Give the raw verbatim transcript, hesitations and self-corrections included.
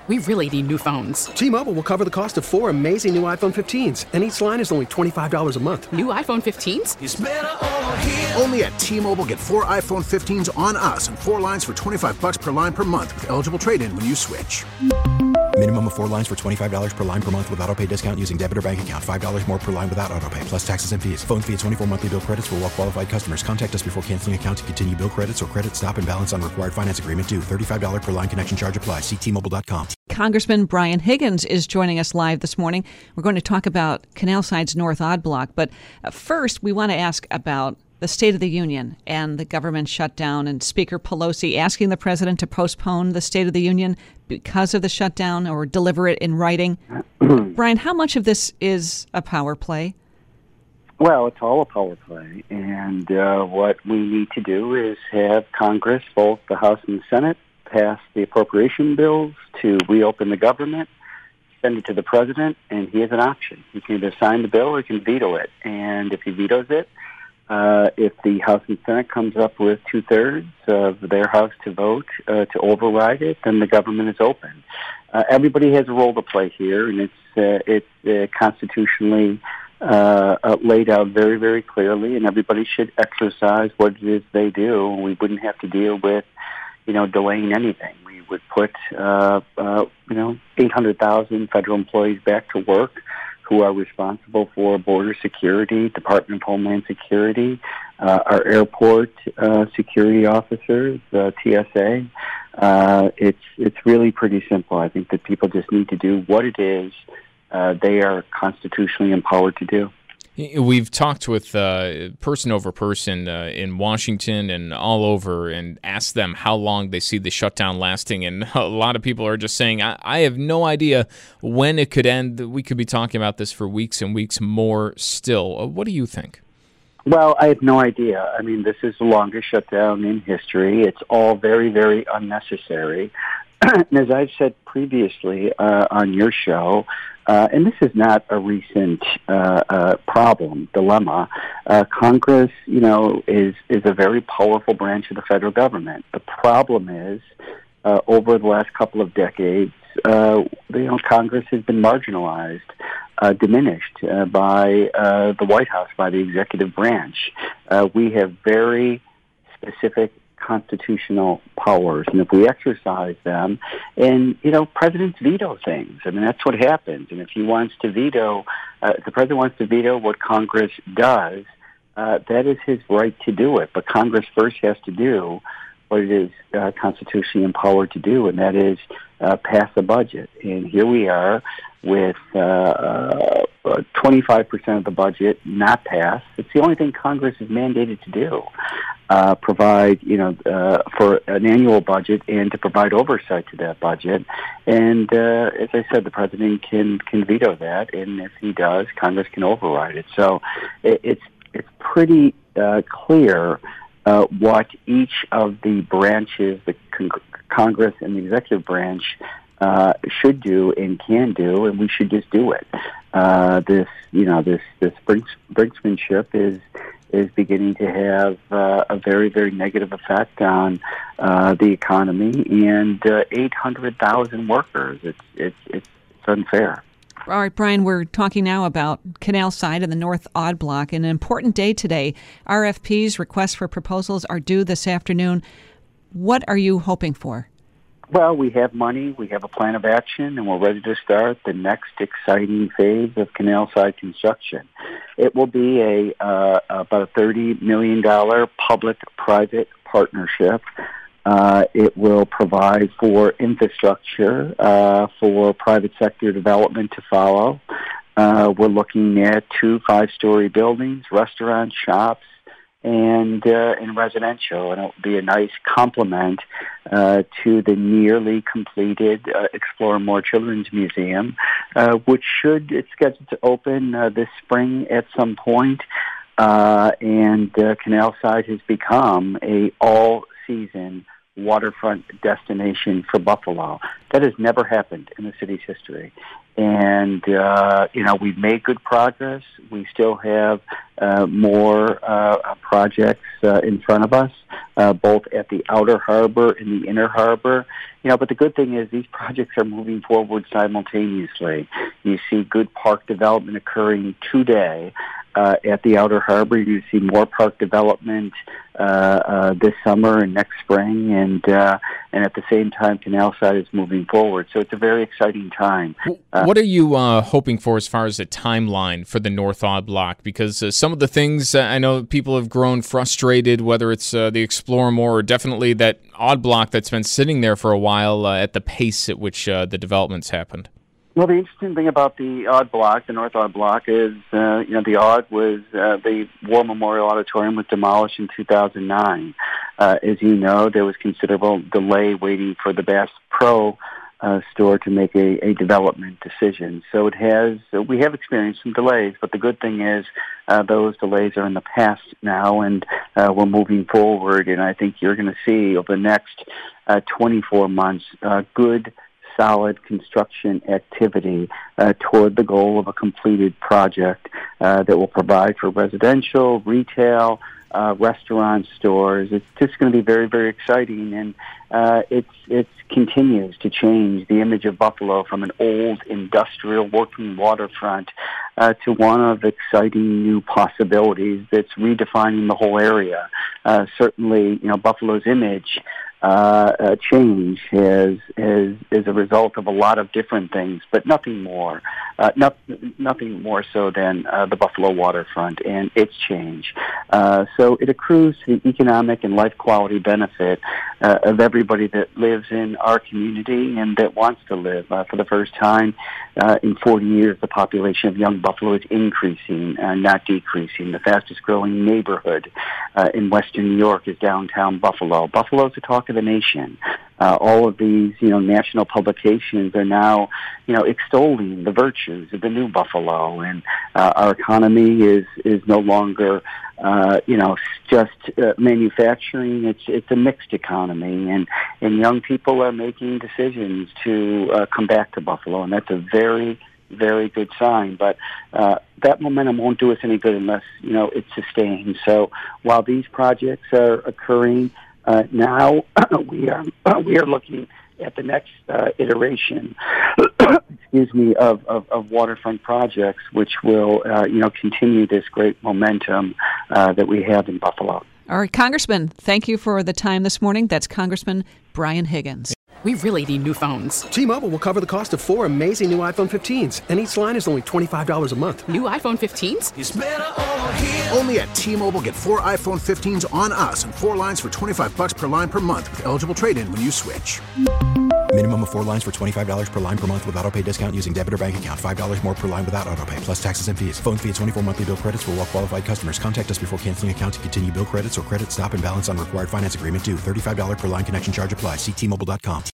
We really need new phones. T-Mobile will cover the cost of four amazing new iPhone fifteens, and each line is only twenty-five dollars a month. New iPhone fifteens? It's better over here. Only at T-Mobile, get four iPhone fifteens on us and four lines for twenty-five dollars per line per month with eligible trade-in when you switch. Minimum of four lines for twenty-five dollars per line per month with autopay discount using debit or bank account. five dollars more per line without autopay, plus taxes and fees. Phone fee at twenty-four monthly bill credits for well-qualified customers. Contact us before canceling account to continue bill credits or credit stop and balance on required finance agreement due. thirty-five dollars per line connection charge applies. See T Mobile dot com. Congressman Brian Higgins is joining us live this morning. We're going to talk about Canal Side's North Odd Block. But first, we want to ask about the State of the Union and the government shutdown and Speaker Pelosi asking the president to postpone the State of the Union because of the shutdown or deliver it in writing. Brian, how much of this is a power play? Well, it's all a power play. And uh, what we need to do is have Congress, both the House and the Senate, pass the appropriation bills to reopen the government, send it to the president, and he has an option. He can either sign the bill or he can veto it. And if he vetoes it, Uh, if the House and Senate comes up with two-thirds of their House to vote uh, to override it, then the government is open. Uh, everybody has a role to play here, and it's uh, it's uh, constitutionally uh, uh, laid out very, very clearly, and everybody should exercise what it is they do. We wouldn't have to deal with, you know, delaying anything. We would put, uh, uh, you know, eight hundred thousand federal employees back to work who are responsible for border security, Department of Homeland Security, uh, our airport uh, security officers, uh, T S A. Uh, it's it's really pretty simple. I think that people just need to do what it is uh, they are constitutionally empowered to do. We've talked with uh, person over person uh, in Washington and all over and asked them how long they see the shutdown lasting. And a lot of people are just saying, I, I have no idea when it could end. We could be talking about this for weeks and weeks more still. Uh, what do you think? Well, I have no idea. I mean, this is the longest shutdown in history. It's all very, very unnecessary. And as I've said previously uh, on your show, Uh, and this is not a recent uh, uh, problem, dilemma. Uh, Congress, you know, is is a very powerful branch of the federal government. The problem is, uh, over the last couple of decades, uh, you know, Congress has been marginalized, uh, diminished uh, by uh, the White House, by the executive branch. Uh, we have very specific constitutional powers, and if we exercise them, and you know, presidents veto things. I mean, that's what happens. And if he wants to veto, uh, if the president wants to veto what Congress does, uh, that is his right to do it. But Congress first has to do what it is uh, constitutionally empowered to do, and that is uh, pass a budget. And here we are with uh, uh, twenty-five percent of the budget not passed. It's the only thing Congress is mandated to do. Uh, provide, you know, uh, for an annual budget and to provide oversight to that budget. And uh, as I said, the president can can veto that, and if he does, Congress can override it. So it, it's it's pretty uh, clear uh, what each of the branches, the con- Congress and the executive branch, uh, should do and can do, and we should just do it. Uh, this, you know, this this brinks- brinksmanship is. is beginning to have uh, a very, very negative effect on uh, the economy and uh, eight hundred thousand workers. It's, it's it's unfair. All right, Brian, we're talking now about Canal Side and the North Odd Block. An important day today. R F Ps, requests for proposals, are due this afternoon. What are you hoping for? Well, we have money, we have a plan of action, and we're ready to start the next exciting phase of Canal Side construction. It will be a uh, about a thirty million dollars public-private partnership. Uh, it will provide for infrastructure, uh, for private sector development to follow. Uh, we're looking at two five-story buildings, restaurants, shops, and uh, in residential, and it will be a nice complement uh, to the nearly completed uh, Explore More Children's Museum, uh, which should, it's scheduled to open uh, this spring at some point, uh, and uh, Canal Side has become a all-season waterfront destination for Buffalo. That has never happened in the city's history. And, uh, you know, we've made good progress. We still have uh, more uh, projects uh, in front of us, uh, both at the outer harbor and the inner harbor. You know, but the good thing is these projects are moving forward simultaneously. You see good park development occurring today. Uh, at the outer harbor, you see more park development uh, uh, this summer and next spring, and uh, and at the same time, Canalside is moving forward. So it's a very exciting time. Uh, what are you uh, hoping for as far as a timeline for the North Odd Block? Because uh, some of the things uh, I know people have grown frustrated, whether it's uh, the Explore More or definitely that Odd Block that's been sitting there for a while uh, at the pace at which uh, the development's happened. Well, the interesting thing about the Odd Block, the North Odd Block, is, uh, you know, the Odd was, uh, the War Memorial Auditorium was demolished in two thousand nine. Uh, as you know, there was considerable delay waiting for the Bass Pro uh, store to make a, a development decision. So it has, uh, we have experienced some delays, but the good thing is uh, those delays are in the past now, and uh, we're moving forward, and I think you're going to see over the next uh, twenty-four months uh, good solid construction activity uh, toward the goal of a completed project uh, that will provide for residential, retail, uh, restaurant, stores. It's just going to be very, very exciting, and uh, it's it continues to change the image of Buffalo from an old industrial working waterfront uh, to one of exciting new possibilities that's redefining the whole area. Uh, certainly, you know, Buffalo's image Uh, uh, change has, has is a result of a lot of different things, but nothing more, uh, not, nothing more so than uh, the Buffalo waterfront and its change. Uh, so it accrues to the economic and life quality benefit uh, of everybody that lives in our community and that wants to live. Uh, for the first time uh, in forty years, the population of young Buffalo is increasing, uh, not decreasing. The fastest growing neighborhood uh, in Western New York is downtown Buffalo. Buffalo's a talk of the nation. Uh, all of these, you know, national publications are now, you know, extolling the virtues of the new Buffalo, and uh, our economy is is no longer, uh, you know, just uh, manufacturing. It's it's a mixed economy, and and young people are making decisions to uh, come back to Buffalo, and that's a very very good sign. But uh, that momentum won't do us any good unless, you know, it's sustained. So while these projects are occurring Uh, now we are uh, we are looking at the next uh, iteration, excuse me, of, of, of waterfront projects, which will uh, you know continue this great momentum uh, that we have in Buffalo. All right, Congressman, thank you for the time this morning. That's Congressman Brian Higgins. We really need new phones. T-Mobile will cover the cost of four amazing new iPhone fifteens, and each line is only twenty-five dollars a month. New iPhone fifteens? It's better over here. Only at T-Mobile, get four iPhone fifteens on us and four lines for twenty-five bucks per line per month with eligible trade-in when you switch. Minimum of four lines for twenty-five dollars per line per month with autopay discount using debit or bank account. five dollars more per line without autopay, plus taxes and fees. Phone fee at twenty-four monthly bill credits for well-qualified customers. Contact us before canceling account to continue bill credits or credit stop and balance on required finance agreement due. thirty-five dollars per line connection charge applies. See T Mobile dot com.